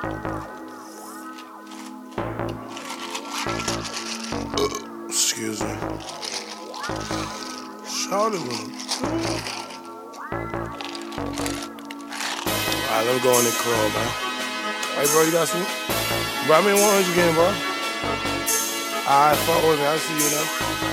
Excuse me. Shawty with him. Alright, let me go in the club, man. Hey, bro, you got some? Bro, I mean, 100 again, bro. Alright, fuck with me. I see you now.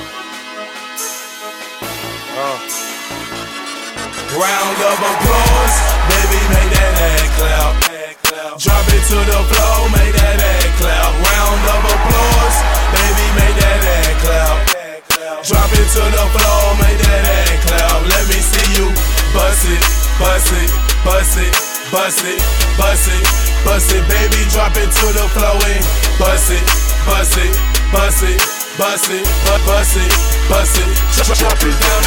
Round of applause, baby, make that head clap. Drop it to the floor, make that head clap. Round of applause, baby, make that head clap. Drop it to the floor, make that head clap. Let me see you bust it, bust it, bust it, bust it, bust it, bust it, baby, drop it to the floor and bust it, bust it, bust it, bust it, bust it, bust it, drop it down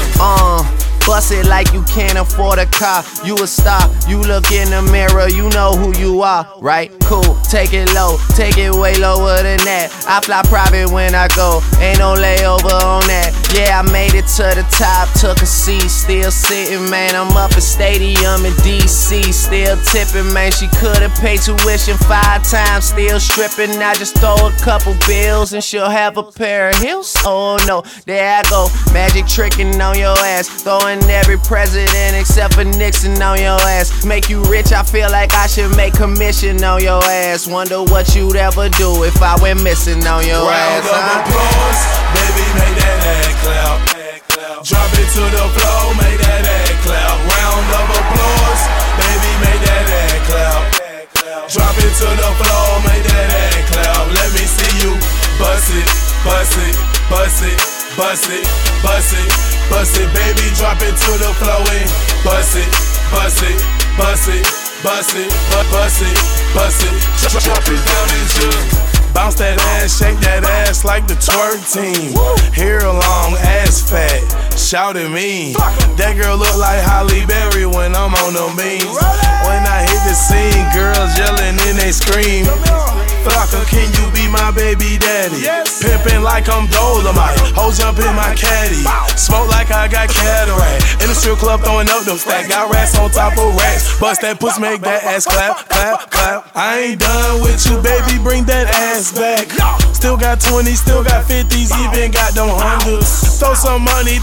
into. Bust it like you can't afford a car. You a star, you look in the mirror, you know who you are, right? Cool, take it low, take it way lower than that. I fly private when I go, ain't no layover on that. Yeah, I made it to the top, took a seat, still sitting, man. I'm up at Stadium in DC, still tipping, man. She could've paid tuition 5 times, still stripping. Now just throw a couple bills and she'll have a pair of heels. Oh no, there I go, magic tricking on your ass, throwing every president except for Nixon on your ass. Make you rich, I feel like I should make commission on your ass. Wonder what you'd ever do if I went missing on your ass. Round of applause, baby, make that head clap. Drop it to the floor, make that head clap. Round of applause, baby, make that head clap. Drop it to the floor, make that head clap. Let me see you bust it, bust it, bust it, bust it, bust it, bust it, baby, drop it to the floor and bust it, bust it, bust it, bust it, bust it, bust it, drop it down into. Bounce that ass, shake that ass like the twerk team. Hair long, ass fat, shout at me. That girl look like Halle Berry when I'm on the beams. When I hit the scene, girls yelling and they scream. Flocka, can you be my baby daddy? Pimpin' like I'm Dolomite, hoes jump in my caddy. Smoke like I got cataract. In the strip club throwing up them stacks. Got racks on top of racks. Bust that puss, make that ass clap, clap, clap. I ain't done with you, baby, bring that ass back. Still got 20s, still got 50s, even got them Hondas. Throw some money,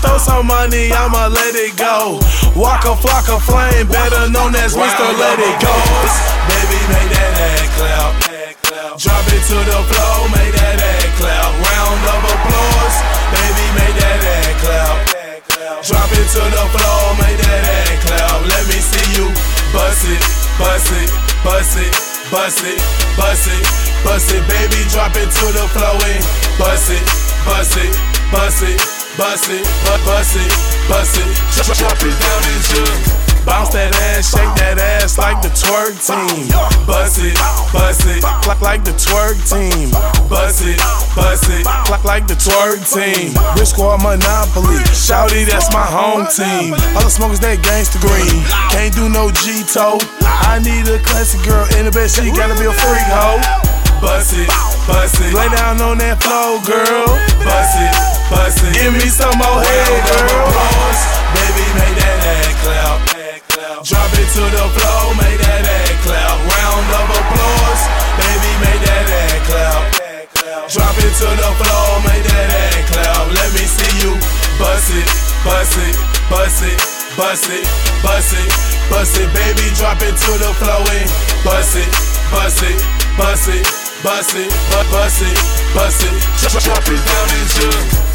I'ma let it go. Waka Flocka Flame, better known as Mr. Let It Go. Baby, make that head clap. Drop it to the floor, make that head clap. Round of applause, baby, make that head clap. Drop it to the floor, make that head clap. Let me see you bust it, bust it, bust it, bust it, bust it, bust it, baby, drop it to the floor and bust it, bust it, bust it, bust it, bust it, bust it, drop it down into. Bounce that ass, shake that ass like the twerk team. Bust it, like the twerk team. Bust it, like the twerk team. Rich Squad Monopoly, shouty, that's my home team. All the smokers, they gangsta green. Can't do no G-toe. I need a classic girl in the bed, she gotta be a freak hoe. Bust it, lay down on that floor, girl. Bust it, give me some more head, girl. Baby, make that head clap. Drop it to the floor, make that head clap. Round of applause, baby, make that head clap. Drop it to the floor, make that head clap. Let me see you bust it, bust it, bust it, bust it, bust it, bust it, baby, drop it to the floor and bust it, bust it, bust it, bust it, bust it, bust it, drop it down into.